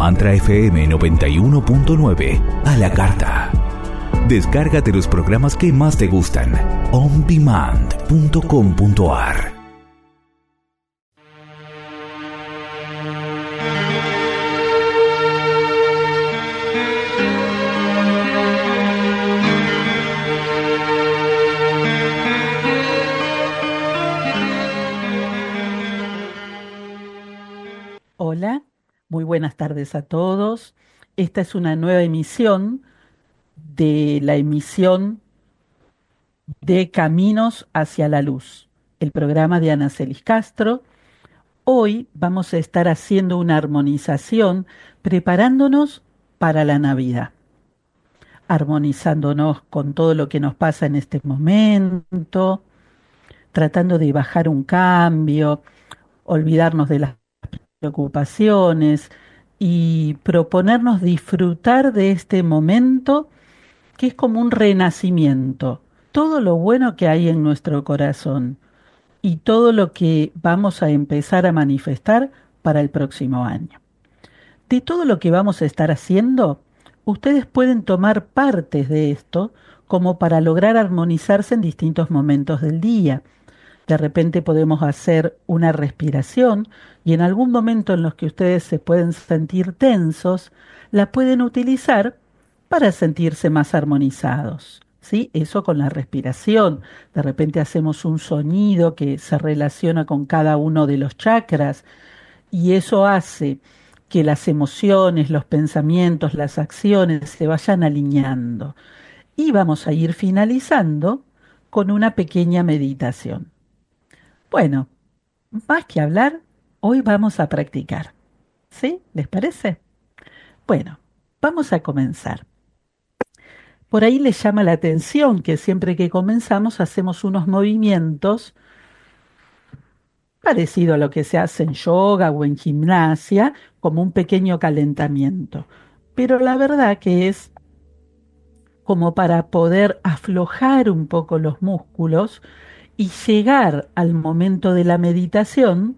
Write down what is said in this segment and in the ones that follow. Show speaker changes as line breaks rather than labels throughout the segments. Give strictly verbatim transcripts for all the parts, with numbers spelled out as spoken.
Mantra F M noventa y uno punto nueve a la carta. Descárgate los programas que más te gustan. on demand punto com punto a r.
Hola, muy buenas tardes a todos. Esta es una nueva emisión de la emisión de Caminos hacia la Luz, el programa de Ana Celis Castro. Hoy vamos a estar haciendo una armonización preparándonos para la Navidad, armonizándonos con todo lo que nos pasa en este momento, tratando de bajar un cambio, olvidarnos de las preocupaciones y proponernos disfrutar de este momento que es como un renacimiento. Todo lo bueno que hay en nuestro corazón y todo lo que vamos a empezar a manifestar para el próximo año. De todo lo que vamos a estar haciendo, ustedes pueden tomar partes de esto como para lograr armonizarse en distintos momentos del día. De repente podemos hacer una respiración y en algún momento en los que ustedes se pueden sentir tensos, la pueden utilizar para sentirse más armonizados. ¿Sí? Eso con la respiración. De repente hacemos un sonido que se relaciona con cada uno de los chakras y eso hace que las emociones, los pensamientos, las acciones se vayan alineando. Y vamos a ir finalizando con una pequeña meditación. Bueno, más que hablar, hoy vamos a practicar. ¿Sí? ¿Les parece? Bueno, vamos a comenzar. Por ahí les llama la atención que siempre que comenzamos hacemos unos movimientos parecido a lo que se hace en yoga o en gimnasia, como un pequeño calentamiento. Pero la verdad que es como para poder aflojar un poco los músculos y llegar al momento de la meditación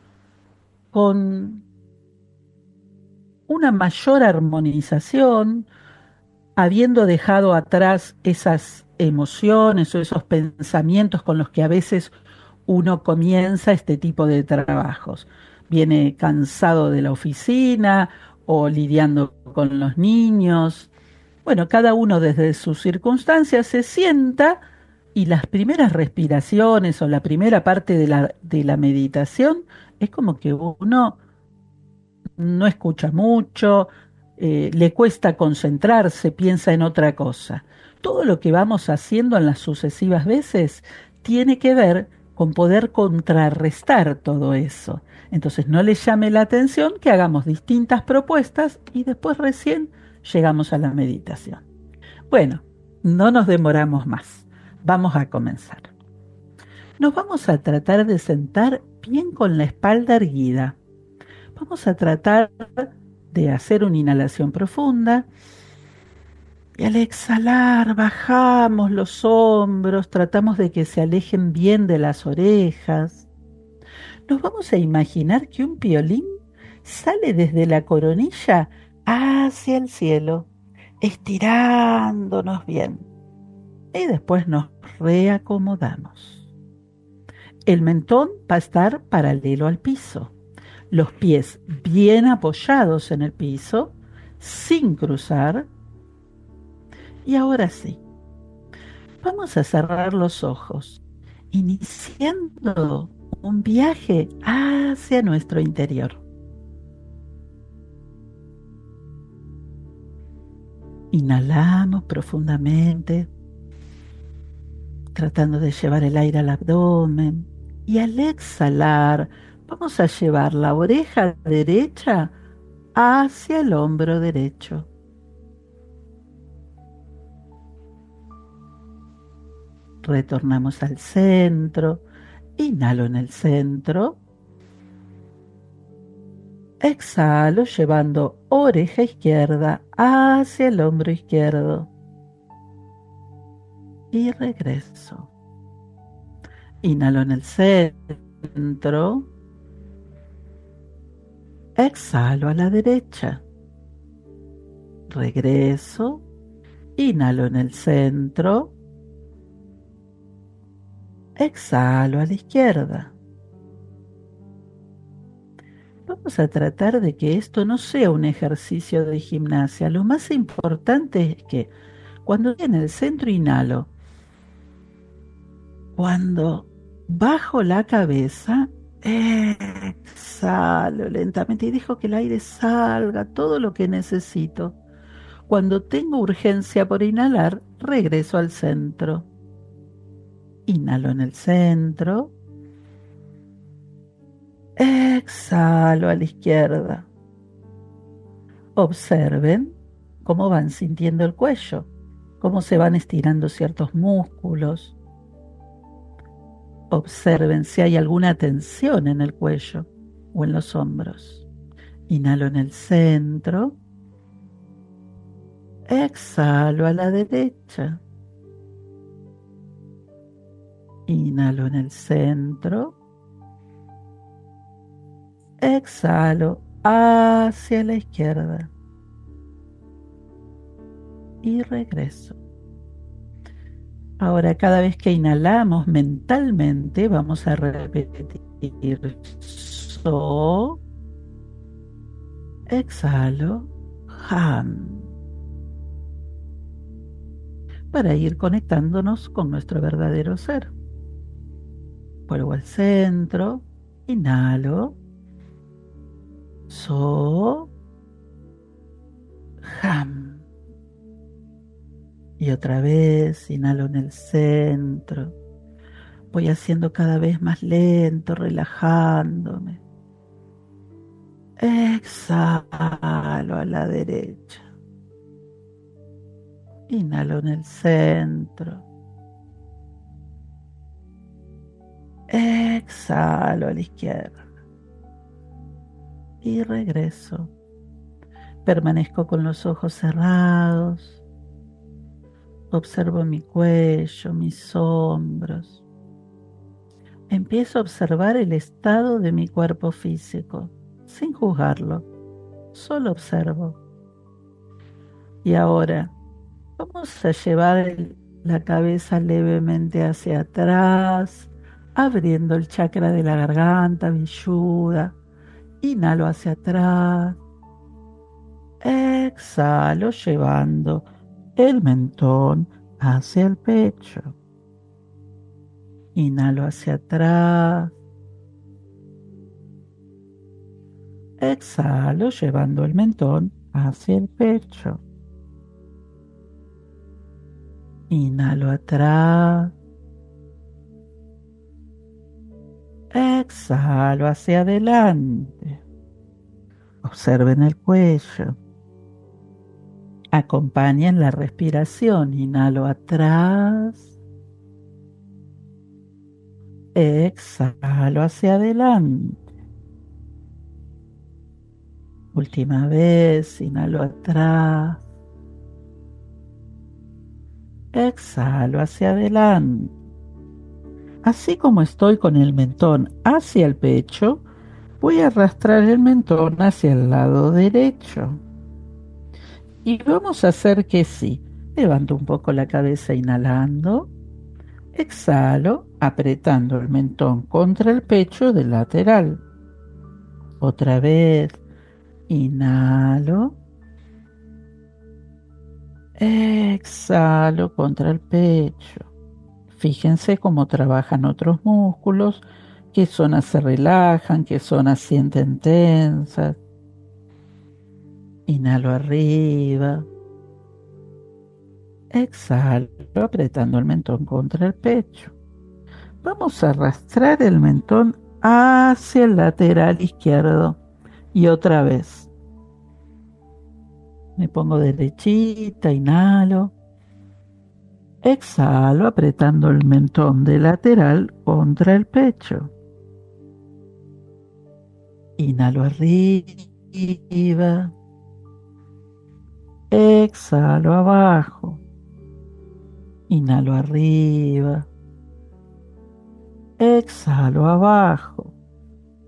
con una mayor armonización, habiendo dejado atrás esas emociones o esos pensamientos con los que a veces uno comienza este tipo de trabajos. Viene cansado de la oficina o lidiando con los niños. Bueno, cada uno desde sus circunstancias se sienta y las primeras respiraciones o la primera parte de la, de la meditación es como que uno no escucha mucho, eh, le cuesta concentrarse, piensa en otra cosa. Todo lo que vamos haciendo en las sucesivas veces tiene que ver con poder contrarrestar todo eso. Entonces no les llame la atención que hagamos distintas propuestas y después recién llegamos a la meditación. Bueno, no nos demoramos más. Vamos a comenzar. Nos vamos a tratar de sentar bien con la espalda erguida. Vamos a tratar de hacer una inhalación profunda y al exhalar bajamos los hombros, tratamos de que se alejen bien de las orejas. Nos vamos a imaginar que un piolín sale desde la coronilla hacia el cielo, estirándonos bien. Y después nos reacomodamos. El mentón va a estar paralelo al piso. Los pies bien apoyados en el piso, sin cruzar. Y ahora sí, vamos a cerrar los ojos, iniciando un viaje hacia nuestro interior. Inhalamos profundamente, tratando de llevar el aire al abdomen. Y al exhalar, vamos a llevar la oreja derecha hacia el hombro derecho. Retornamos al centro. Inhalo en el centro. Exhalo llevando oreja izquierda hacia el hombro izquierdo. Y regreso. Inhalo en el centro. Exhalo a la derecha. regreso, inhalo en el centro, exhalo a la izquierda. Vamos a tratar de que esto no sea un ejercicio de gimnasia. Lo más importante es que cuando estoy en el centro inhalo, cuando bajo la cabeza, exhalo lentamente y dejo que el aire salga todo lo que necesito. Cuando tengo urgencia por inhalar, regreso al centro. Inhalo en el centro. Exhalo a la izquierda. Observen cómo van sintiendo el cuello, cómo se van estirando ciertos músculos. Observen si hay alguna tensión en el cuello o en los hombros. Inhalo en el centro. Exhalo a la derecha. Inhalo en el centro. Exhalo hacia la izquierda. Y regreso. Ahora, cada vez que inhalamos mentalmente, vamos a repetir so, exhalo, ham, para ir conectándonos con nuestro verdadero ser. Vuelvo al centro, inhalo, so, ham. Y otra vez, inhalo en el centro. Voy haciendo cada vez más lento, relajándome. Exhalo a la derecha. Inhalo en el centro. Exhalo a la izquierda. Y regreso. Permanezco con los ojos cerrados. Observo mi cuello, mis hombros. Empiezo a observar el estado de mi cuerpo físico, sin juzgarlo, solo observo. Y ahora, vamos a llevar el, la cabeza levemente hacia atrás, abriendo el chakra de la garganta, villuda. Inhalo hacia atrás. Exhalo, llevando el mentón hacia el pecho. Inhalo hacia atrás. Exhalo, llevando el mentón hacia el pecho. Inhalo atrás. Exhalo hacia adelante. Observen el cuello. Acompañen la respiración. Inhalo atrás. Exhalo hacia adelante. Última vez. Inhalo atrás. Exhalo hacia adelante. Así como estoy con el mentón hacia el pecho, voy a arrastrar el mentón hacia el lado derecho. Y vamos a hacer que sí. Levanto un poco la cabeza inhalando. Exhalo, apretando el mentón contra el pecho del lateral. Otra vez. Inhalo. Exhalo contra el pecho. Fíjense cómo trabajan otros músculos, qué zonas se relajan, qué zonas sienten tensas. Inhalo arriba. Exhalo, apretando el mentón contra el pecho. Vamos a arrastrar el mentón hacia el lateral izquierdo. Y otra vez. Me pongo derechita, inhalo. Exhalo, apretando el mentón de lateral contra el pecho. Inhalo arriba. Exhalo abajo. Inhalo arriba. Exhalo abajo.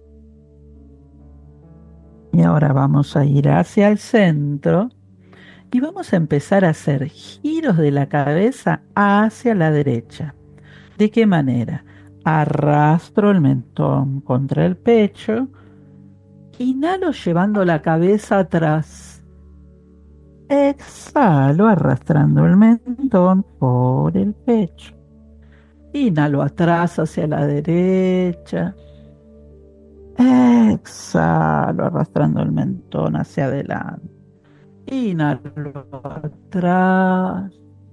Y ahora vamos a ir hacia el centro Y vamos a empezar a hacer giros de la cabeza hacia la derecha. ¿De qué manera? Arrastro el mentón contra el pecho, inhalo llevando la cabeza atrás, exhalo arrastrando el mentón por el pecho, inhalo atrás hacia la derecha, exhalo arrastrando el mentón hacia adelante, inhalo atrás,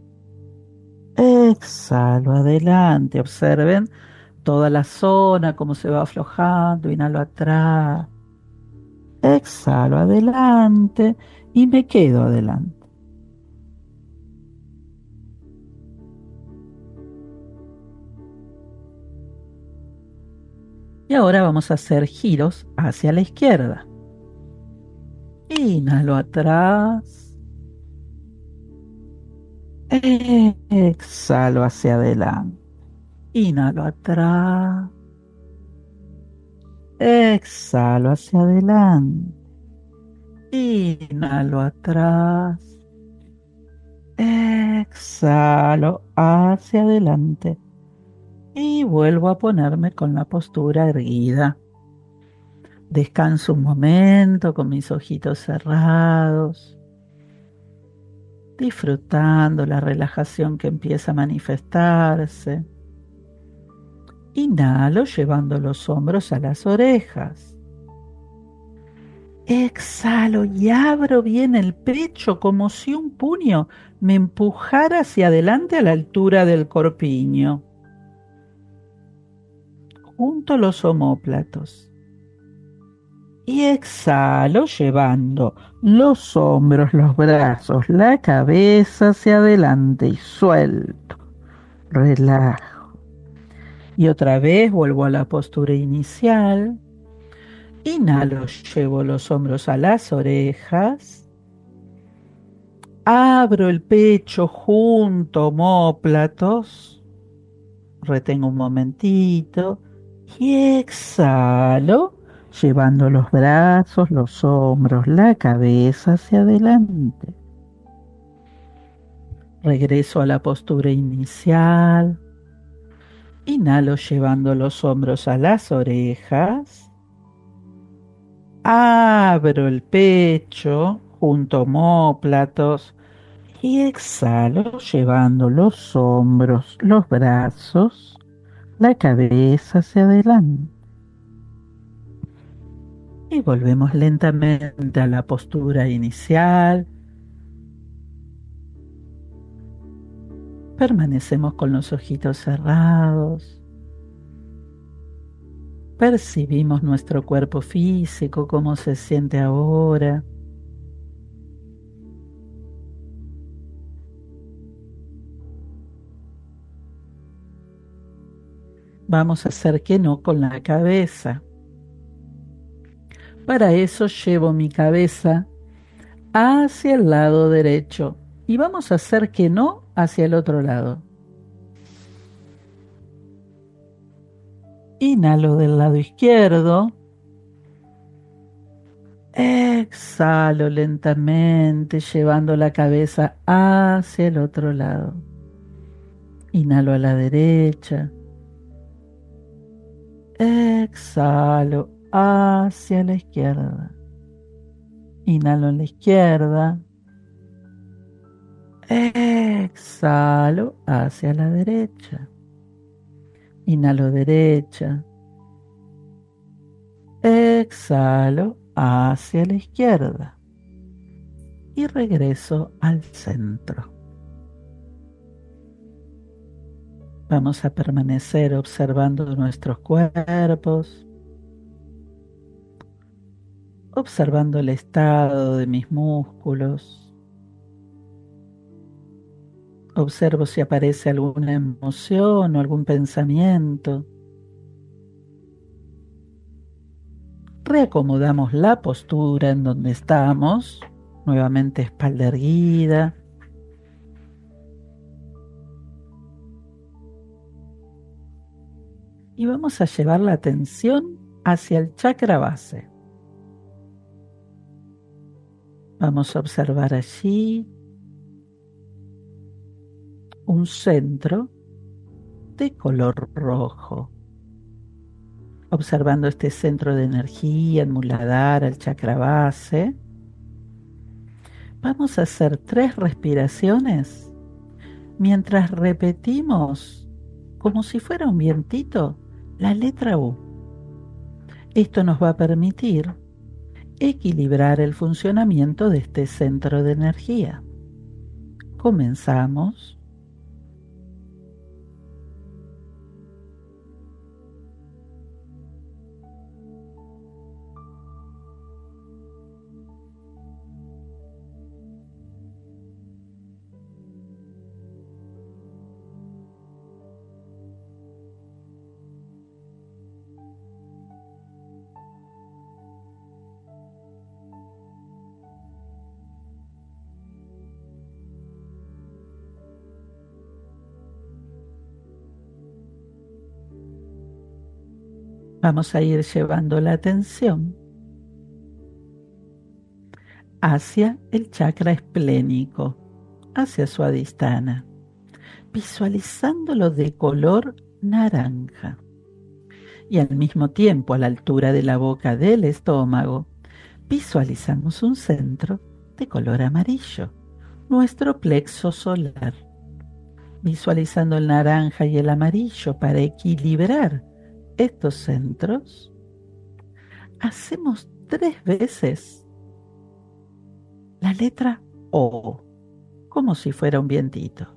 exhalo adelante. Observen toda la zona, cómo se va aflojando. Inhalo atrás, exhalo adelante y me quedo adelante. Y ahora vamos a hacer giros hacia la izquierda. Inhalo atrás, exhalo hacia adelante. Inhalo atrás, exhalo hacia adelante. Inhalo atrás, exhalo hacia adelante y vuelvo a ponerme con la postura erguida. Descanso un momento con mis ojitos cerrados, disfrutando la relajación que empieza a manifestarse. Inhalo llevando los hombros a las orejas. Exhalo y abro bien el pecho como si un puño me empujara hacia adelante a la altura del corpiño. Junto los omóplatos. Y exhalo llevando los hombros, los brazos, la cabeza hacia adelante y suelto. Relajo. Y otra vez vuelvo a la postura inicial. Inhalo, llevo los hombros a las orejas. Abro el pecho junto omóplatos. Retengo un momentito. Y exhalo, llevando los brazos, los hombros, la cabeza hacia adelante. Regreso a la postura inicial. Inhalo llevando los hombros a las orejas. Abro el pecho junto a omóplatos y exhalo llevando los hombros, los brazos, la cabeza hacia adelante. Y volvemos lentamente a la postura inicial. Permanecemos con los ojitos cerrados. Percibimos nuestro cuerpo físico, cómo se siente ahora. Vamos a hacer que no con la cabeza. Para eso llevo mi cabeza hacia el lado derecho y vamos a hacer que no hacia el otro lado. Inhalo del lado izquierdo. Exhalo lentamente, llevando la cabeza hacia el otro lado. Inhalo a la derecha. Exhalo hacia la izquierda. Inhalo en la izquierda. Exhalo hacia la derecha. Inhalo derecha. Exhalo hacia la izquierda. Y regreso al centro. Vamos a permanecer observando nuestros cuerpos, observando el estado de mis músculos. Observo si aparece alguna emoción o algún pensamiento. Reacomodamos la postura en donde estamos, nuevamente espalda erguida. Y vamos a llevar la atención hacia el chakra base. Vamos a observar allí un centro de color rojo. Observando este centro de energía, el Muladhara, el chakra base, vamos a hacer tres respiraciones mientras repetimos, como si fuera un vientito, la letra U. Esto nos va a permitir equilibrar el funcionamiento de este centro de energía. Comenzamos. Vamos a ir llevando la atención hacia el chakra esplénico, hacia su adhisthana, visualizándolo de color naranja. Y al mismo tiempo, a la altura de la boca del estómago, visualizamos un centro de color amarillo, nuestro plexo solar. Visualizando el naranja y el amarillo para equilibrar estos centros, hacemos tres veces la letra O, como si fuera un vientito.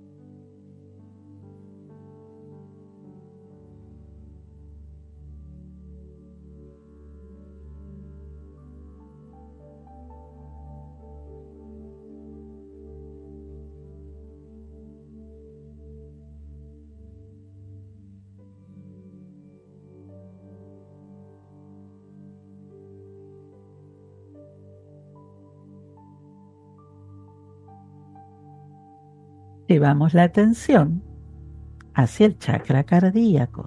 Llevamos la atención hacia el chakra cardíaco.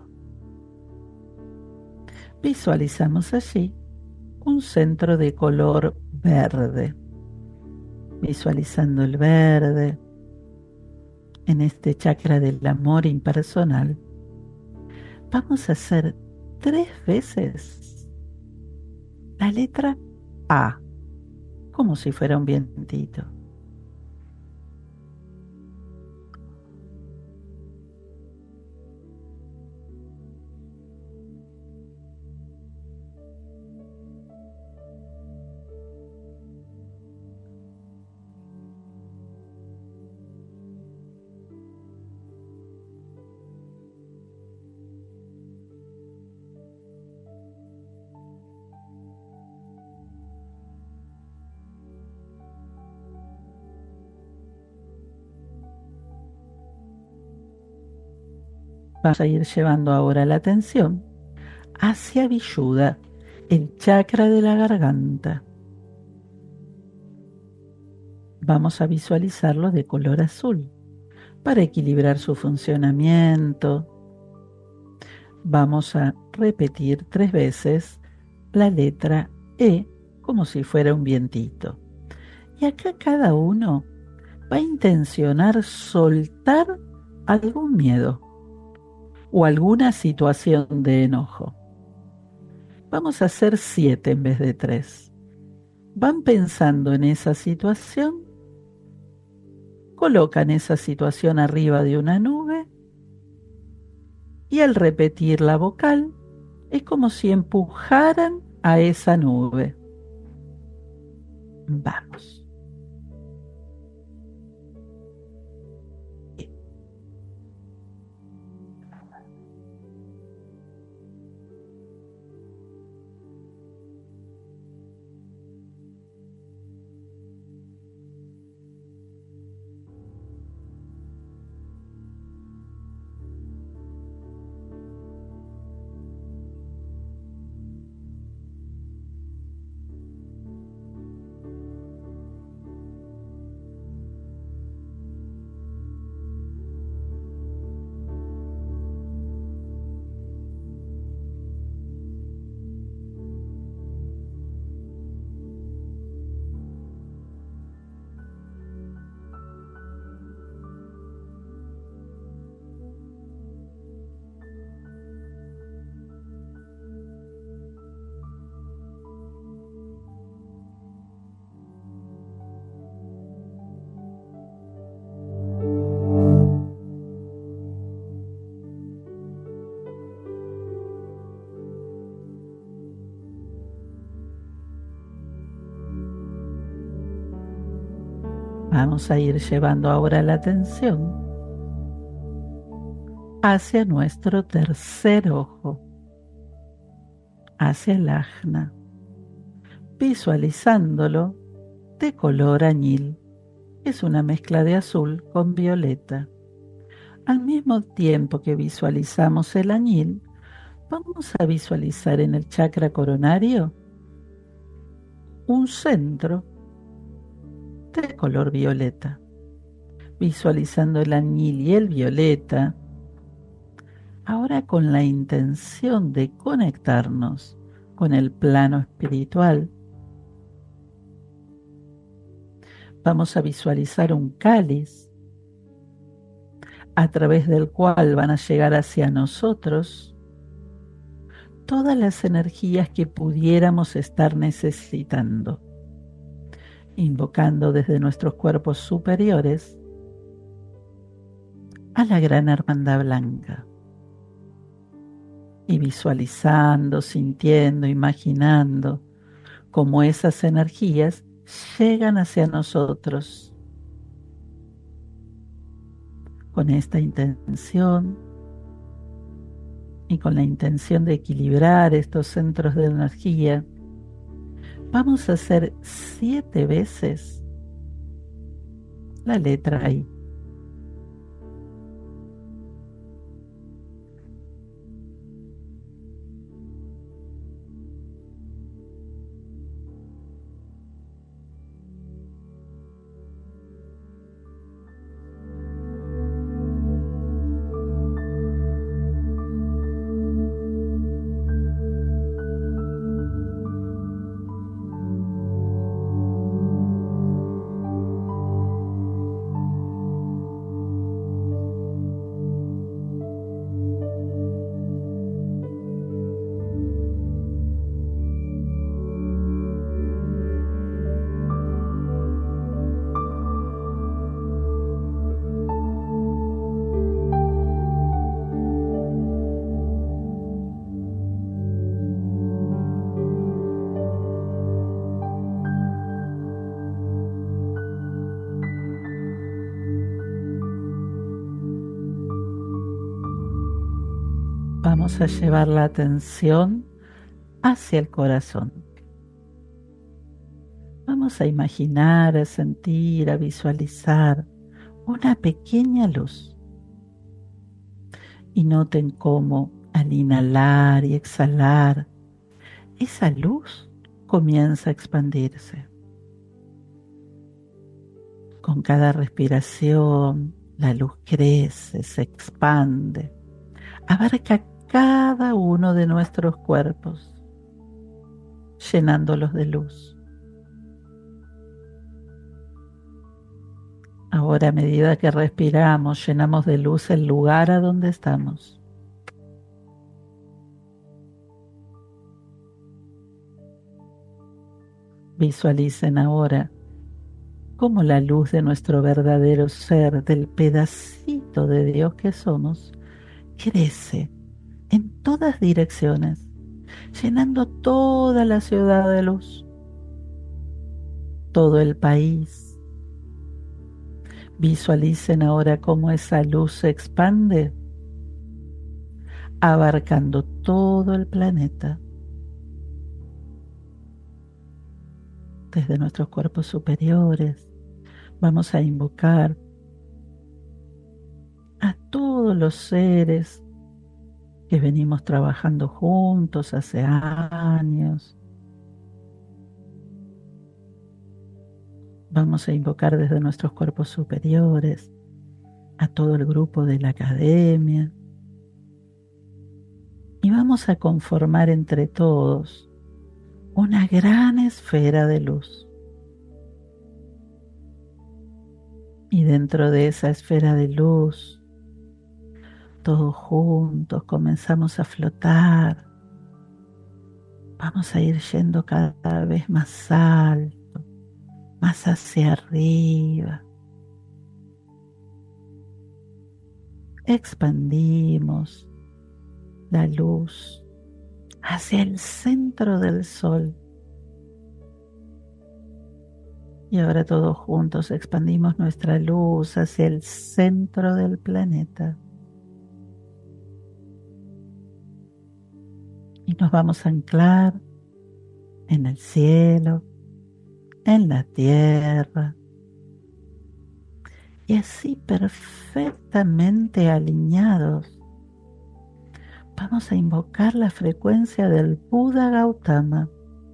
Visualizamos allí un centro de color verde. Visualizando el verde en este chakra del amor impersonal, vamos a hacer tres veces la letra A, como si fuera un vientito. Vamos a ir llevando ahora la atención hacia Vishuddha, el chakra de la garganta. Vamos a visualizarlo de color azul para equilibrar su funcionamiento. Vamos a repetir tres veces la letra E como si fuera un vientito. Y acá cada uno va a intencionar soltar algún miedo o alguna situación de enojo. Vamos a hacer siete en vez de tres. Van pensando en esa situación, colocan esa situación arriba de una nube y al repetir la vocal es como si empujaran a esa nube. Vamos. Vamos a ir llevando ahora la atención hacia nuestro tercer ojo, hacia el ajna, visualizándolo de color añil. Es una mezcla de azul con violeta. Al mismo tiempo que visualizamos el añil, vamos a visualizar en el chakra coronario un centro de color violeta. Visualizando el añil y el violeta, ahora con la intención de conectarnos con el plano espiritual, vamos a visualizar un cáliz a través del cual van a llegar hacia nosotros todas las energías que pudiéramos estar necesitando, invocando desde nuestros cuerpos superiores a la gran hermandad blanca y visualizando, sintiendo, imaginando cómo esas energías llegan hacia nosotros. Con esta intención y con la intención de equilibrar estos centros de energía, vamos a hacer siete veces la letra I. Vamos a llevar la atención hacia el corazón. Vamos a imaginar, a sentir, a visualizar una pequeña luz. Y noten cómo al inhalar y exhalar, esa luz comienza a expandirse. Con cada respiración, la luz crece, se expande, abarca cada uno de nuestros cuerpos, llenándolos de luz. Ahora, a medida que respiramos, llenamos de luz el lugar a donde estamos. Visualicen ahora cómo la luz de nuestro verdadero ser, del pedacito de Dios que somos, crece en todas direcciones, llenando toda la ciudad de luz, todo el país. Visualicen ahora cómo esa luz se expande, abarcando todo el planeta. Desde nuestros cuerpos superiores vamos a invocar a todos los seres que venimos trabajando juntos hace años. Vamos a invocar desde nuestros cuerpos superiores a todo el grupo de la academia y vamos a conformar entre todos una gran esfera de luz. Y dentro de esa esfera de luz, todos juntos comenzamos a flotar. Vamos a ir yendo cada vez más alto, más hacia arriba. Expandimos la luz hacia el centro del sol. Y ahora todos juntos expandimos nuestra luz hacia el centro del planeta. Y nos vamos a anclar en el cielo, en la tierra. Y así perfectamente alineados, vamos a invocar la frecuencia del Buda Gautama.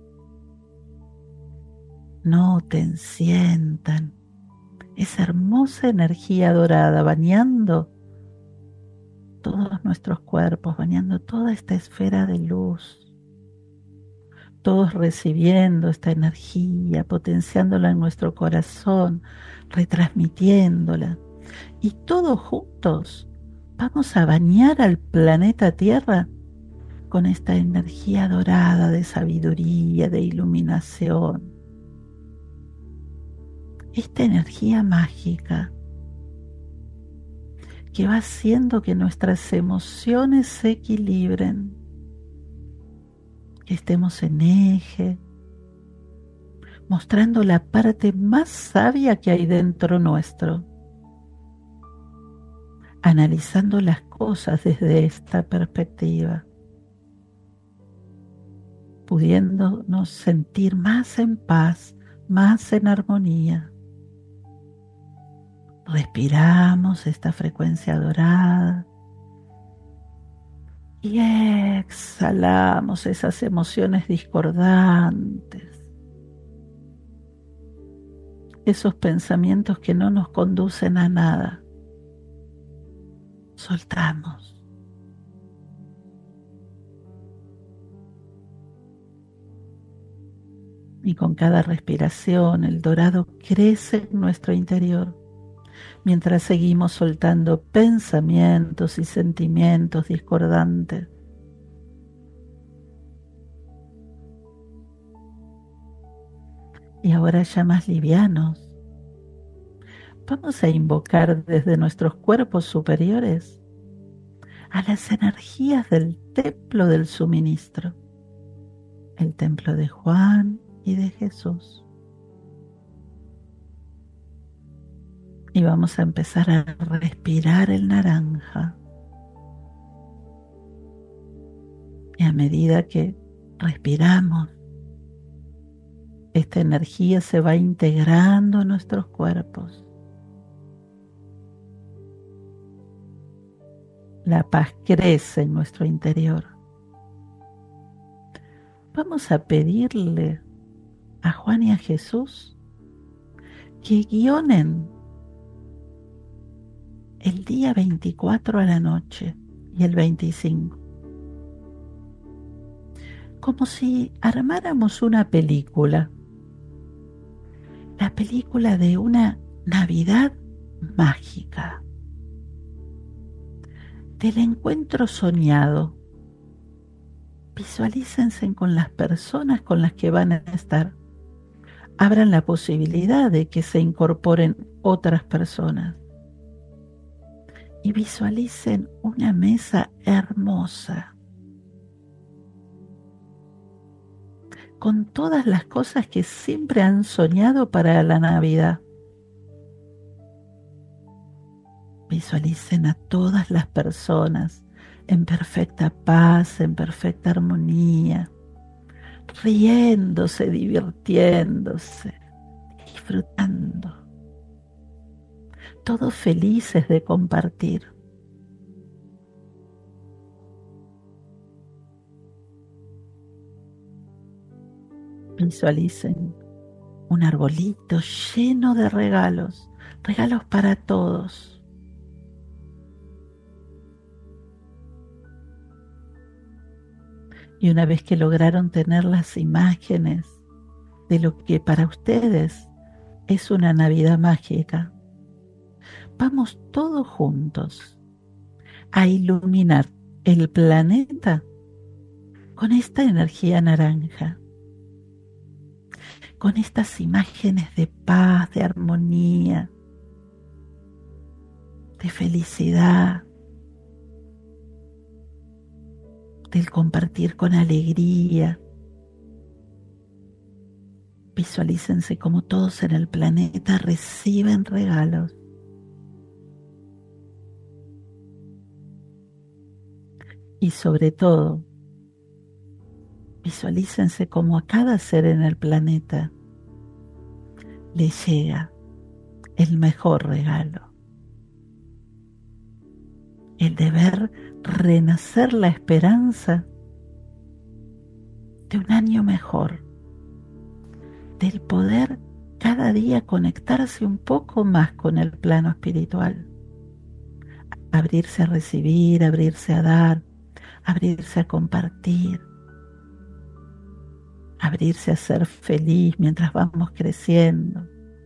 Noten, sientan esa hermosa energía dorada bañando todos nuestros cuerpos, bañando toda esta esfera de luz. Todos recibiendo esta energía, potenciándola en nuestro corazón, retransmitiéndola. Y todos juntos vamos a bañar al planeta Tierra con esta energía dorada de sabiduría, de iluminación. Esta energía mágica que va haciendo que nuestras emociones se equilibren, que estemos en eje, mostrando la parte más sabia que hay dentro nuestro, analizando las cosas desde esta perspectiva, pudiéndonos sentir más en paz, más en armonía. Respiramos esta frecuencia dorada y exhalamos esas emociones discordantes, esos pensamientos que no nos conducen a nada. Soltamos. Y con cada respiración el dorado crece en nuestro interior, mientras seguimos soltando pensamientos y sentimientos discordantes. Y ahora ya más livianos, vamos a invocar desde nuestros cuerpos superiores a las energías del templo del suministro, el templo de Juan y de Jesús. Y vamos a empezar a respirar el naranja. Y a medida que respiramos, esta energía se va integrando en nuestros cuerpos. La paz crece en nuestro interior. Vamos a pedirle a Juan y a Jesús que guionen el día veinticuatro a la noche y el veinticinco, como si armáramos una película, la película de una Navidad mágica, del encuentro soñado. Visualícense con las personas con las que van a estar. Abran la posibilidad de que se incorporen otras personas. Y visualicen una mesa hermosa, con todas las cosas que siempre han soñado para la Navidad. Visualicen a todas las personas en perfecta paz, en perfecta armonía, riéndose, divirtiéndose, disfrutando. Todos felices de compartir. Visualicen un arbolito lleno de regalos, regalos para todos. Y una vez que lograron tener las imágenes de lo que para ustedes es una Navidad mágica, vamos todos juntos a iluminar el planeta con esta energía naranja, con estas imágenes de paz, de armonía, de felicidad, del compartir con alegría. Visualícense como todos en el planeta reciben regalos. Y sobre todo, visualícense como a cada ser en el planeta le llega el mejor regalo, el de ver renacer la esperanza de un año mejor, del poder cada día conectarse un poco más con el plano espiritual, abrirse a recibir, abrirse a dar, abrirse a compartir, abrirse a ser feliz mientras vamos creciendo.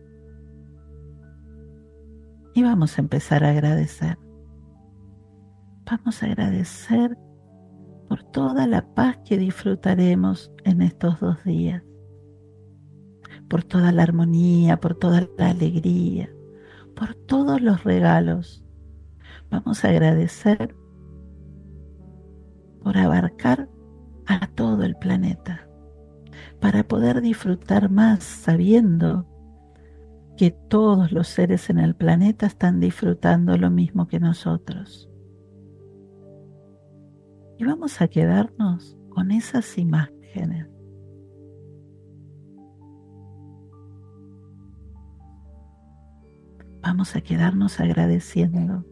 Y vamos a empezar a agradecer. Vamos a agradecer por toda la paz que disfrutaremos en estos dos días, por toda la armonía, por toda la alegría, por todos los regalos. Vamos a agradecer por abarcar a todo el planeta, para poder disfrutar más sabiendo que todos los seres en el planeta están disfrutando lo mismo que nosotros. Y vamos a quedarnos con esas imágenes. Vamos a quedarnos agradeciendo.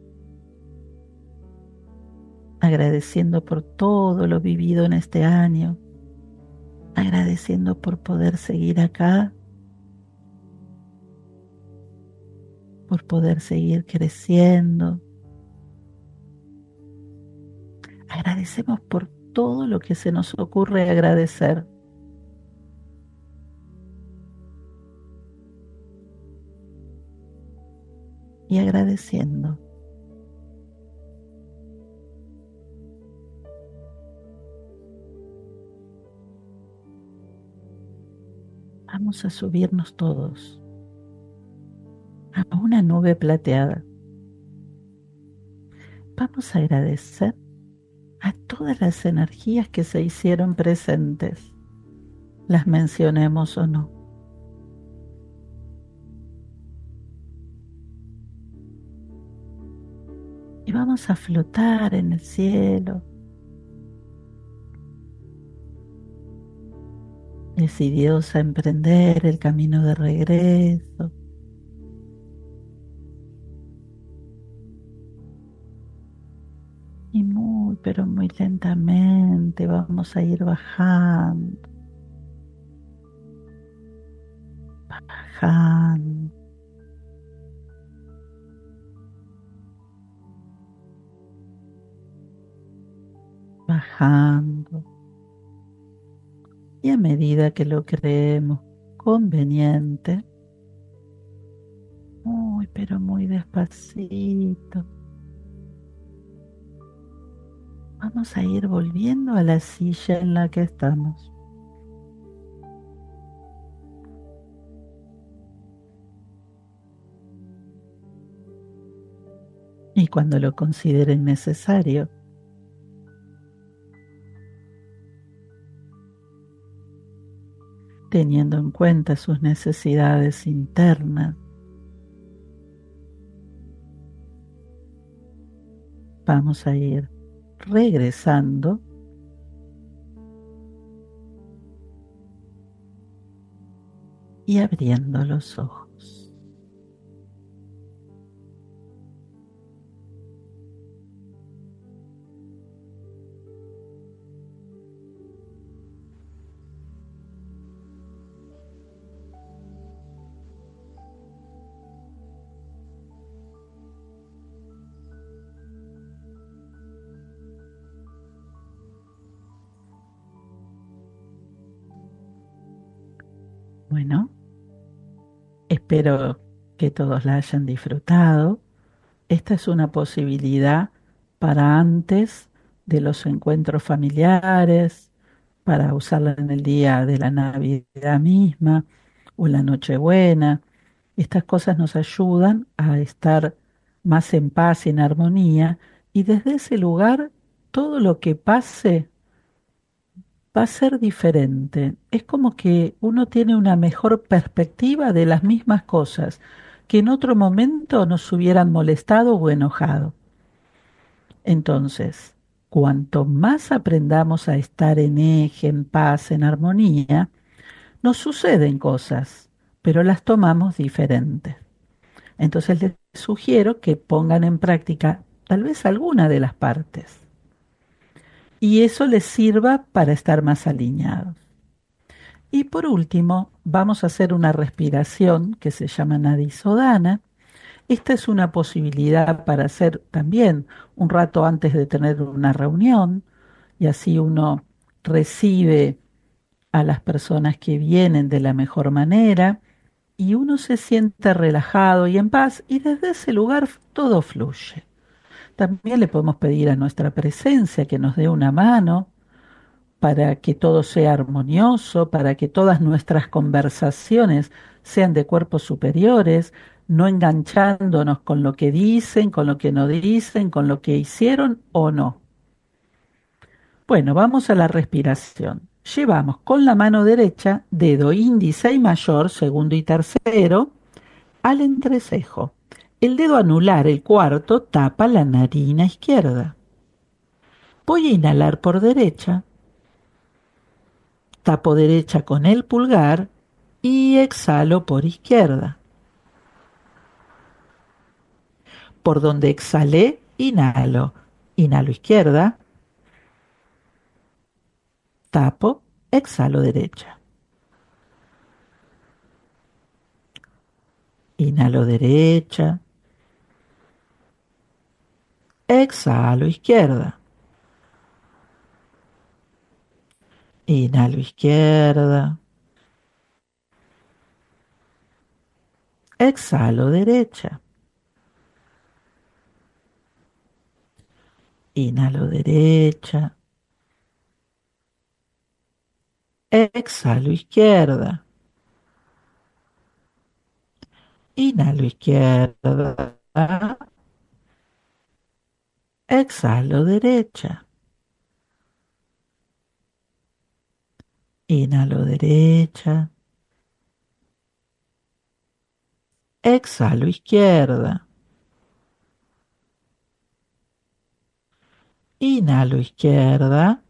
Agradeciendo por todo lo vivido en este año. Agradeciendo por poder seguir acá. Por poder seguir creciendo. Agradecemos por todo lo que se nos ocurre agradecer. Y agradeciendo. Vamos a subirnos todos a una nube plateada. Vamos a agradecer a todas las energías que se hicieron presentes, las mencionemos o no. Y vamos a flotar en el cielo, decididos a emprender el camino de regreso. Y muy, pero muy lentamente vamos a ir bajando, bajando. Bajando. Y a medida que lo creemos conveniente, muy, pero muy despacito, vamos a ir volviendo a la silla en la que estamos. Y cuando lo consideren necesario, teniendo en cuenta sus necesidades internas, vamos a ir regresando y abriendo los ojos. Bueno, espero que todos la hayan disfrutado. Esta es una posibilidad para antes de los encuentros familiares, para usarla en el día de la Navidad misma o la Nochebuena. Estas cosas nos ayudan a estar más en paz y en armonía, y desde ese lugar todo lo que pase va a ser diferente. Es como que uno tiene una mejor perspectiva de las mismas cosas que en otro momento nos hubieran molestado o enojado. Entonces, cuanto más aprendamos a estar en eje, en paz, en armonía, nos suceden cosas, pero las tomamos diferentes. Entonces les sugiero que pongan en práctica tal vez alguna de las partes y eso les sirva para estar más alineados. Y por último, vamos a hacer una respiración que se llama nadisodana. Esta es una posibilidad para hacer también un rato antes de tener una reunión y así uno recibe a las personas que vienen de la mejor manera y uno se siente relajado y en paz y desde ese lugar todo fluye. También le podemos pedir a nuestra presencia que nos dé una mano para que todo sea armonioso, para que todas nuestras conversaciones sean de cuerpos superiores, no enganchándonos con lo que dicen, con lo que no dicen, con lo que hicieron o no. Bueno, vamos a la respiración. Llevamos con la mano derecha, dedo índice y mayor, segundo y tercero, al entrecejo. El dedo anular, el cuarto, tapa la narina izquierda. Voy a inhalar por derecha, tapo derecha con el pulgar y exhalo por izquierda. Por donde exhalé, inhalo. Inhalo izquierda, tapo, exhalo derecha. Inhalo derecha, exhalo izquierda. Inhalo izquierda, exhalo derecha. Inhalo derecha, exhalo izquierda. Inhalo izquierda, exhalo derecha. Inhalo derecha, exhalo izquierda. Inhalo izquierda,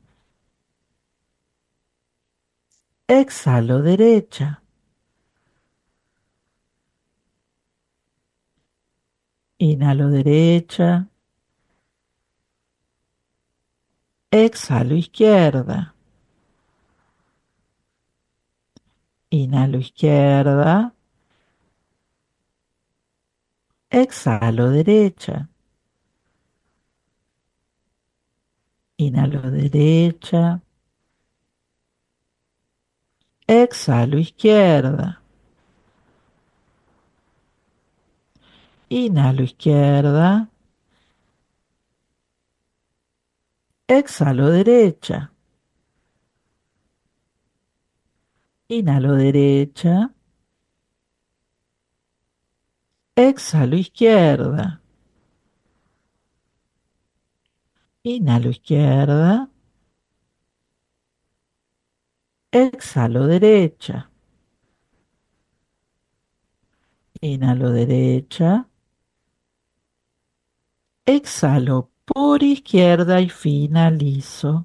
exhalo derecha. Inhalo derecha, exhalo izquierda. Inhalo izquierda, exhalo derecha. Inhalo derecha, exhalo izquierda. Inhalo izquierda, exhalo derecha. Inhalo derecha, exhalo izquierda. Inhalo izquierda, exhalo derecha. Inhalo derecha, exhalo por izquierda y finalizo.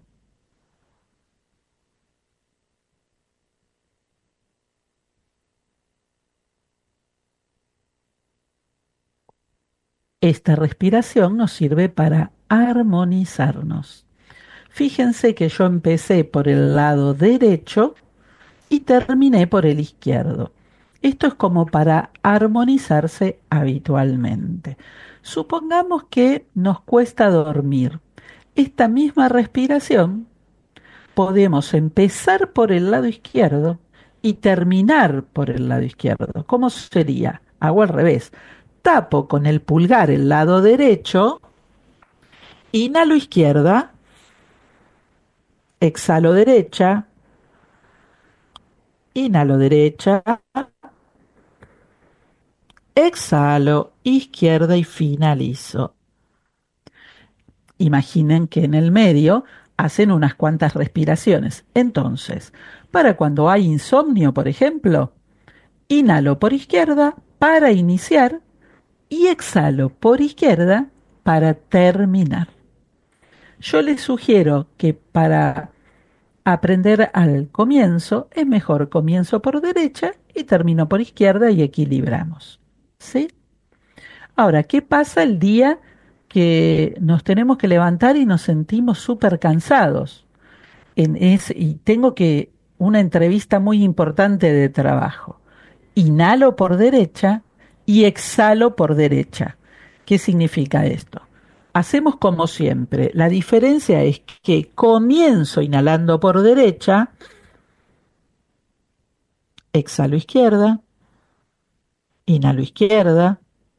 Esta respiración nos sirve para armonizarnos. Fíjense que yo empecé por el lado derecho y terminé por el izquierdo. Esto es como para armonizarse habitualmente. Supongamos que nos cuesta dormir. Esta misma respiración podemos empezar por el lado izquierdo y terminar por el lado izquierdo. ¿Cómo sería? Hago al revés. Tapo con el pulgar el lado derecho, inhalo izquierda, exhalo derecha, inhalo derecha, exhalo izquierda y finalizo. Imaginen que en el medio hacen unas cuantas respiraciones. Entonces, para cuando hay insomnio, por ejemplo, inhalo por izquierda para iniciar y exhalo por izquierda para terminar. Yo les sugiero que para aprender al comienzo es mejor comienzo por derecha y termino por izquierda y equilibramos. ¿Sí? Ahora, ¿qué pasa el día que nos tenemos que levantar y nos sentimos súper cansados? En ese, y tengo que una entrevista muy importante de trabajo. Inhalo por derecha y exhalo por derecha. ¿Qué significa esto? Hacemos como siempre. La diferencia es que comienzo inhalando por derecha, exhalo izquierda, inhalo izquierda,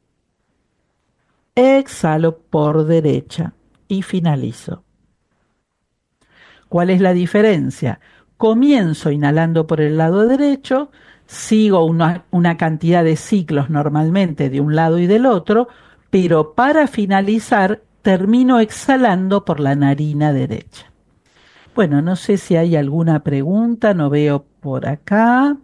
exhalo por derecha y finalizo. ¿Cuál es la diferencia? Comienzo inhalando por el lado derecho, sigo una, una cantidad de ciclos normalmente de un lado y del otro, pero para finalizar termino exhalando por la narina derecha. Bueno, no sé si hay alguna pregunta, no veo por acá.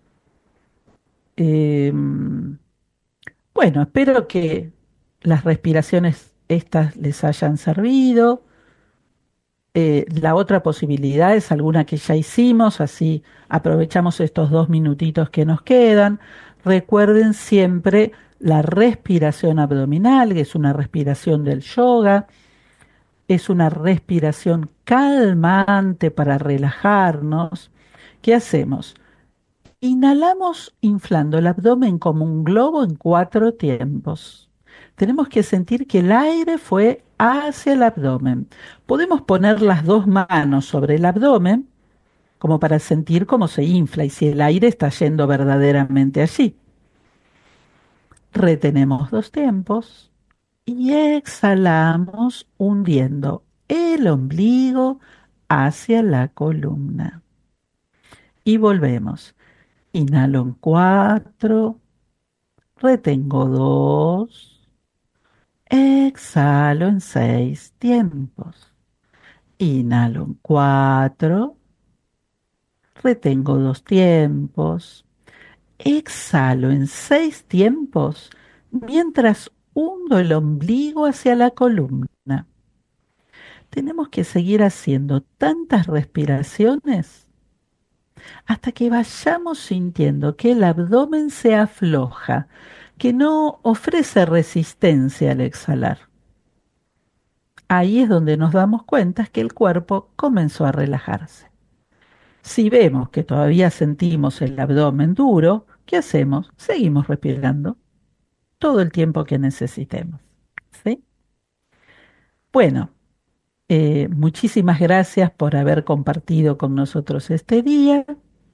Eh, bueno, espero que las respiraciones estas les hayan servido. Eh, la otra posibilidad es alguna que ya hicimos, así aprovechamos estos dos minutitos que nos quedan. Recuerden siempre la respiración abdominal, que es una respiración del yoga, es una respiración calmante para relajarnos. ¿Qué hacemos? Inhalamos inflando el abdomen como un globo en cuatro tiempos. Tenemos que sentir que el aire fue hacia el abdomen. Podemos poner las dos manos sobre el abdomen como para sentir cómo se infla y si el aire está yendo verdaderamente allí. Retenemos dos tiempos y exhalamos hundiendo el ombligo hacia la columna. Y volvemos. Inhalo en cuatro, retengo dos, exhalo en seis tiempos. Inhalo en cuatro, retengo dos tiempos, exhalo en seis tiempos mientras hundo el ombligo hacia la columna. Tenemos que seguir haciendo tantas respiraciones hasta que vayamos sintiendo que el abdomen se afloja, que no ofrece resistencia al exhalar. Ahí es donde nos damos cuenta que el cuerpo comenzó a relajarse. Si vemos que todavía sentimos el abdomen duro, ¿qué hacemos? Seguimos respirando todo el tiempo que necesitemos. ¿Sí? Bueno, eh, muchísimas gracias por haber compartido con nosotros este día.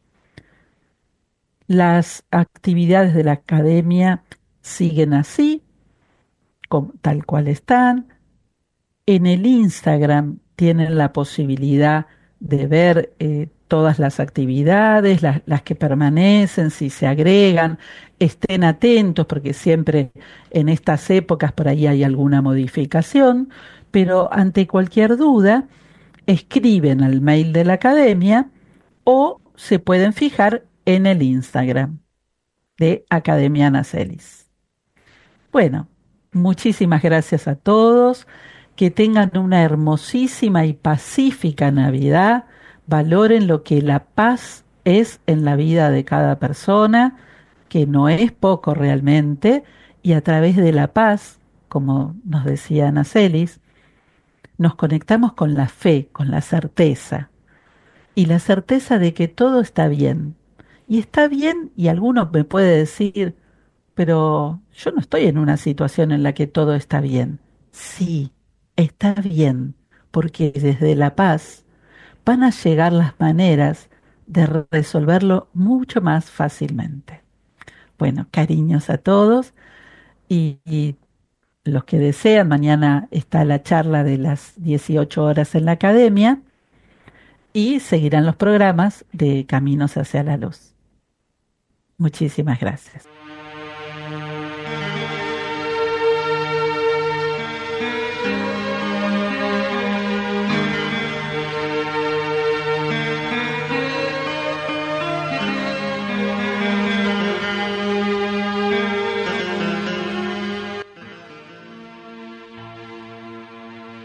Las actividades de la academia siguen así, como, tal cual están. En el Instagram tienen la posibilidad de ver eh, todas las actividades, las, las que permanecen, si se agregan. Estén atentos porque siempre en estas épocas por ahí hay alguna modificación, pero ante cualquier duda, escriben al mail de la academia o se pueden fijar en el Instagram de Academia Anacelis. Bueno, muchísimas gracias a todos, que tengan una hermosísima y pacífica Navidad, valoren lo que la paz es en la vida de cada persona, que no es poco realmente, y a través de la paz, como nos decía Anacelis, nos conectamos con la fe, con la certeza, y la certeza de que todo está bien. Y está bien, y alguno me puede decir, pero yo no estoy en una situación en la que todo está bien. Sí, está bien, porque desde la paz van a llegar las maneras de resolverlo mucho más fácilmente. Bueno, cariños a todos y, y los que desean, mañana está la charla de las dieciocho horas en la academia y seguirán los programas de Caminos hacia la Luz. Muchísimas gracias.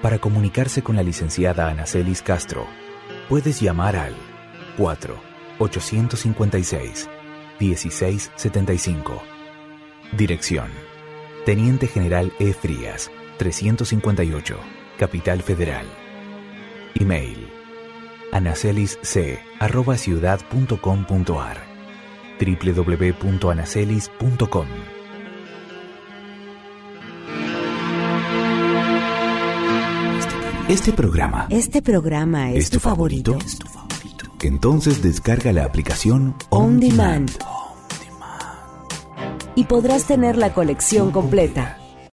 Para comunicarse con la licenciada Anacelis Castro, puedes llamar al cuatro ochocientos cincuenta y seis dieciséis setenta y cinco. Dirección: Teniente General E. Frías, trescientos cincuenta y ocho, Capital Federal. Email: anacelisc arroba ciudad punto com punto ar, doble u doble u doble u punto anacelis punto com. Este programa.
Este programa es,
¿Es tu
tu favorito?
favorito? ¿Es tu favorito? Entonces descarga la aplicación
On
On
Demand.
Demand.
Y podrás tener la colección completa.